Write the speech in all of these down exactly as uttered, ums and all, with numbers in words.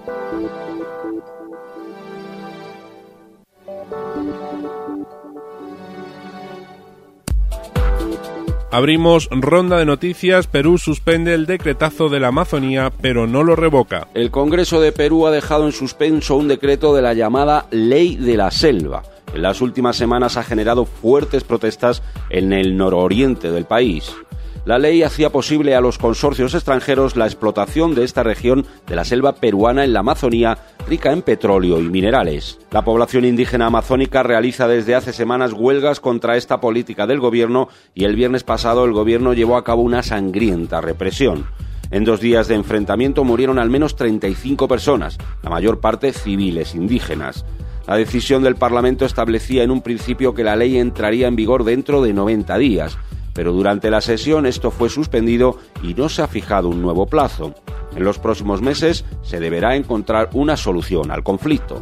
Abrimos ronda de noticias. Perú suspende el decretazo de la Amazonía, pero no lo revoca. El Congreso de Perú ha dejado en suspenso un decreto de la llamada Ley de la Selva. En las últimas semanas ha generado fuertes protestas en el nororiente del país. La ley hacía posible a los consorcios extranjeros la explotación de esta región de la selva peruana en la Amazonía, rica en petróleo y minerales. La población indígena amazónica realiza desde hace semanas huelgas contra esta política del gobierno y el viernes pasado el gobierno llevó a cabo una sangrienta represión. En dos días de enfrentamiento murieron al menos treinta y cinco personas, la mayor parte civiles indígenas. La decisión del Parlamento establecía en un principio que la ley entraría en vigor dentro de noventa días. Pero durante la sesión esto fue suspendido y no se ha fijado un nuevo plazo. En los próximos meses se deberá encontrar una solución al conflicto.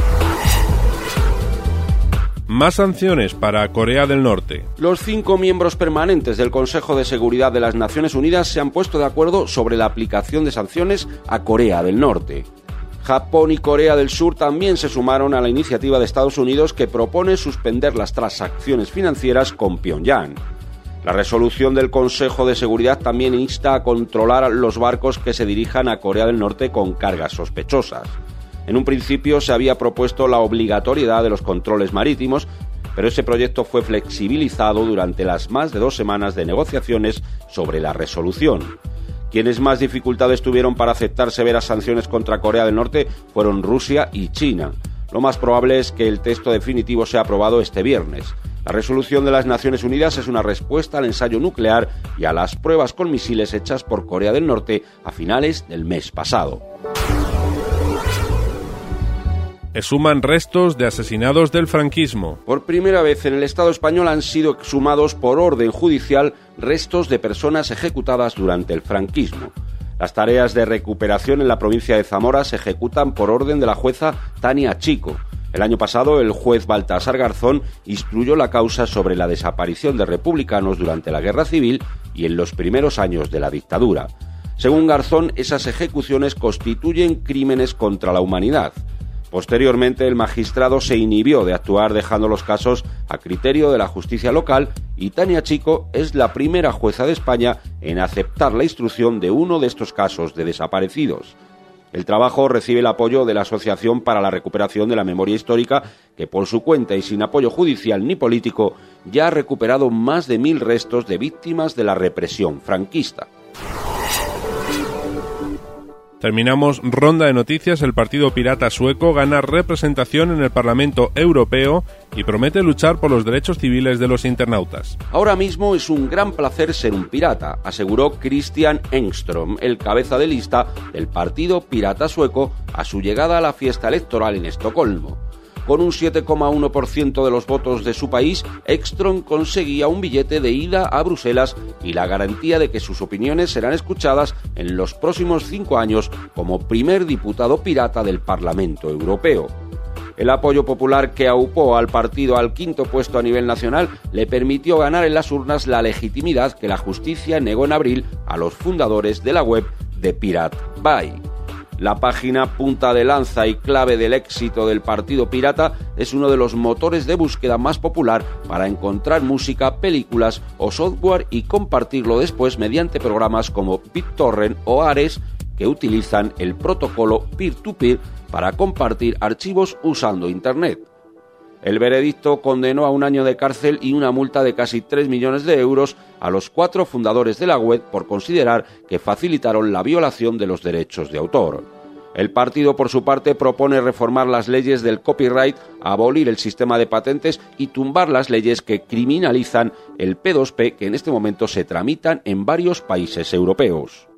Más sanciones para Corea del Norte. Los cinco miembros permanentes del Consejo de Seguridad de las Naciones Unidas se han puesto de acuerdo sobre la aplicación de sanciones a Corea del Norte. Japón y Corea del Sur también se sumaron a la iniciativa de Estados Unidos que propone suspender las transacciones financieras con Pyongyang. La resolución del Consejo de Seguridad también insta a controlar los barcos que se dirijan a Corea del Norte con cargas sospechosas. En un principio se había propuesto la obligatoriedad de los controles marítimos, pero ese proyecto fue flexibilizado durante las más de dos semanas de negociaciones sobre la resolución. Quienes más dificultades tuvieron para aceptar severas sanciones contra Corea del Norte fueron Rusia y China. Lo más probable es que el texto definitivo sea aprobado este viernes. La resolución de las Naciones Unidas es una respuesta al ensayo nuclear y a las pruebas con misiles hechas por Corea del Norte a finales del mes pasado. Exhuman restos de asesinados del franquismo. Por primera vez en el Estado español han sido exhumados por orden judicial restos de personas ejecutadas durante el franquismo. Las tareas de recuperación en la provincia de Zamora se ejecutan por orden de la jueza Tania Chico. El año pasado, el juez Baltasar Garzón instruyó la causa sobre la desaparición de republicanos durante la Guerra Civil y en los primeros años de la dictadura. Según Garzón, esas ejecuciones constituyen crímenes contra la humanidad. Posteriormente, el magistrado se inhibió de actuar dejando los casos a criterio de la justicia local y Tania Chico es la primera jueza de España en aceptar la instrucción de uno de estos casos de desaparecidos. El trabajo recibe el apoyo de la Asociación para la Recuperación de la Memoria Histórica, que por su cuenta y sin apoyo judicial ni político ya ha recuperado más de mil restos de víctimas de la represión franquista. Terminamos ronda de noticias. El Partido Pirata Sueco gana representación en el Parlamento Europeo y promete luchar por los derechos civiles de los internautas. Ahora mismo es un gran placer ser un pirata, aseguró Christian Engström, el cabeza de lista del Partido Pirata Sueco, a su llegada a la fiesta electoral en Estocolmo. Con un siete coma uno por ciento de los votos de su país, Engström conseguía un billete de ida a Bruselas y la garantía de que sus opiniones serán escuchadas en los próximos cinco años como primer diputado pirata del Parlamento Europeo. El apoyo popular que aupó al partido al quinto puesto a nivel nacional le permitió ganar en las urnas la legitimidad que la justicia negó en abril a los fundadores de la web de Pirate Bay. La página punta de lanza y clave del éxito del Partido Pirata es uno de los motores de búsqueda más popular para encontrar música, películas o software y compartirlo después mediante programas como BitTorrent o Ares, que utilizan el protocolo peer-to-peer para compartir archivos usando Internet. El veredicto condenó a un año de cárcel y una multa de casi tres millones de euros a los cuatro fundadores de la web por considerar que facilitaron la violación de los derechos de autor. El partido, por su parte, propone reformar las leyes del copyright, abolir el sistema de patentes y tumbar las leyes que criminalizan el P dos P que en este momento se tramitan en varios países europeos.